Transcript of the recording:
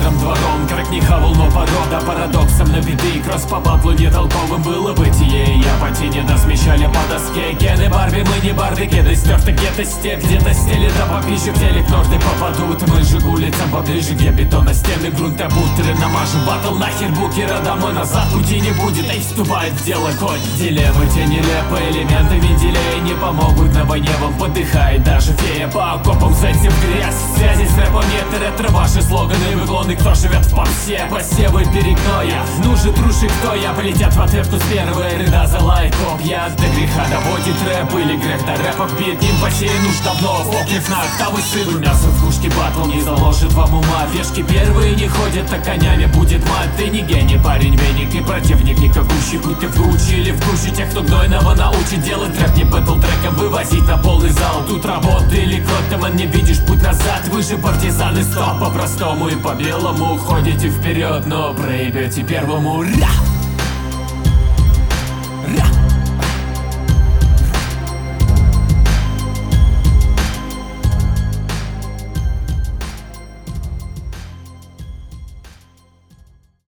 серым двором. Как не хавал, но порода парадоксом на виды. Кросс по батлу не толковым было бытие. Я по тени досмещали по доске. Кеды Барби, мы не Барби, кеды стерты где-то стек. Где-то стели да попищу, в телек норды попадут. Мы же к улицам поближе, где бетона стены, грунта бутеры. Намажу батл нахер букера, домой назад пути не будет. Эй, вступает в дело конь. Дилеммы те нелепые, элементы вентилей не помогут на войне, вам подыхает даже фея. По окопам зайти в грязь, связи с рэпом нет. Ретро ваши слоганы, выклоны, кто живет в попсе. Посевы перегноя, ну же труши, кто я. Полетят в отвертку с первой ряда, залает копья. До греха доводит рэп или грех до рэпа бит. Ним посеян уж давно, фоклив на октавы сын. Мясо в пушке батл не заложит вам ума. Вешки первые не ходят, а конями будет мать. Ты не гений, парень, веник и противник никакущий. Путь ты выучили в кучу тех, кто гнойного научит делать рэп не бэтл треком, вывозить на полный зал. Тут работа или кровь, там не видишь путь назад. Вы же партизаны, стоп, по-простому и по-белому. Ходите вперед, но проебете первому. Ра! Ра!